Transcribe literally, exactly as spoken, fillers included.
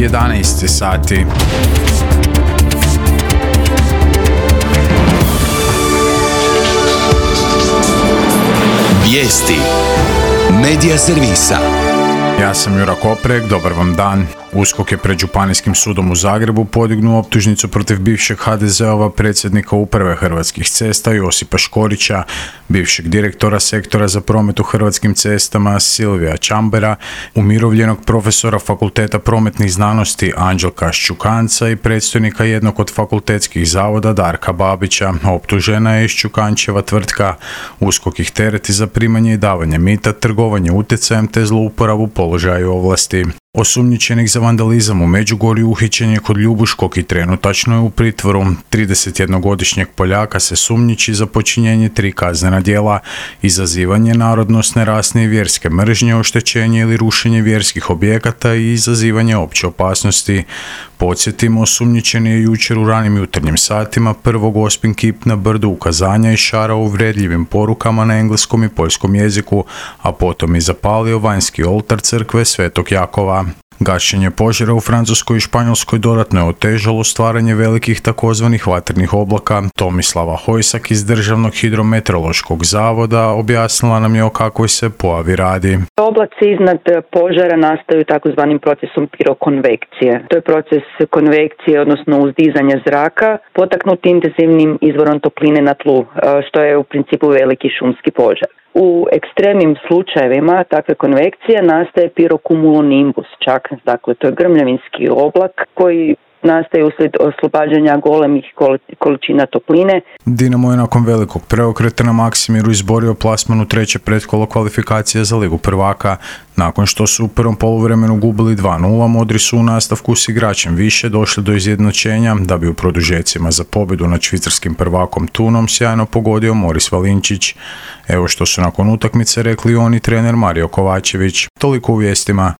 jedanaest sati. Vijesti Medija servisa. Ja sam Jura Koprek, dobar vam dan. USKOK je pred Županijskim sudom u Zagrebu podignuo optužnicu protiv bivšeg ha de ze-ova predsjednika Uprave Hrvatskih cesta Josipa Škorića, bivšeg direktora sektora za promet u Hrvatskim cestama Silvija Čambera, umirovljenog profesora Fakulteta prometnih znanosti Anđelka Šćukanca i predstojnika jednog od fakultetskih zavoda Darka Babića. Optužena je Šćukančeva tvrtka. USKOK ih tereti za primanje i davanje mita, trgovanje utjecajem te zlouporabu položaja i ovlasti. Osumnjičenik za vandalizam u Međugorju uhićen je kod Ljubuškog i trenutačno je u pritvoru. tridesetjednogodišnjeg Poljaka se sumnjiči za počinjenje tri kaznena djela: izazivanje narodnosne, rasne i vjerske mržnje, oštećenje ili rušenje vjerskih objekata i izazivanje opće opasnosti. Podsjetimo, osumnjičen je jučer u ranim jutarnjim satima prvog Gospin kip na brdu ukazanja i šarao uvredljivim porukama na engleskom i poljskom jeziku, a potom i zapalio vanjski oltar crkve Svetog Jakova. Gašenje požara u Francuskoj i Španjolskoj dodatno je otežalo stvaranje velikih takozvanih vatrenih oblaka. Tomislava Hojsak iz Državnog hidrometeorološkog zavoda objasnila nam je o kakvoj se pojavi radi. Oblaci iznad požara nastaju takozvanim procesom pirokonvekcije. To je proces konvekcije, odnosno uzdizanja zraka, potaknut intenzivnim izvorom topline na tlu, što je u principu veliki šumski požar. U ekstremnim slučajevima takve konvekcije nastaje pirokumulonimbus čak, dakle to je grmljavinski oblak koji nastaje uslijed oslobađanja golemih količina topline. Dinamo je nakon velikog preokreta na Maksimiru izborio plasman u treće pretkolo kvalifikacije za Ligu prvaka. Nakon što su u prvom poluvremenu gubili dva nula, Modri su u nastavku s igračem više došli do izjednačenja, da bi u produžecima za pobjedu nad švicarskim prvakom Tunom sjajno pogodio Moris Valinčić. Evo što su nakon utakmice rekli on i trener Mario Kovačević. Toliko u vijestima.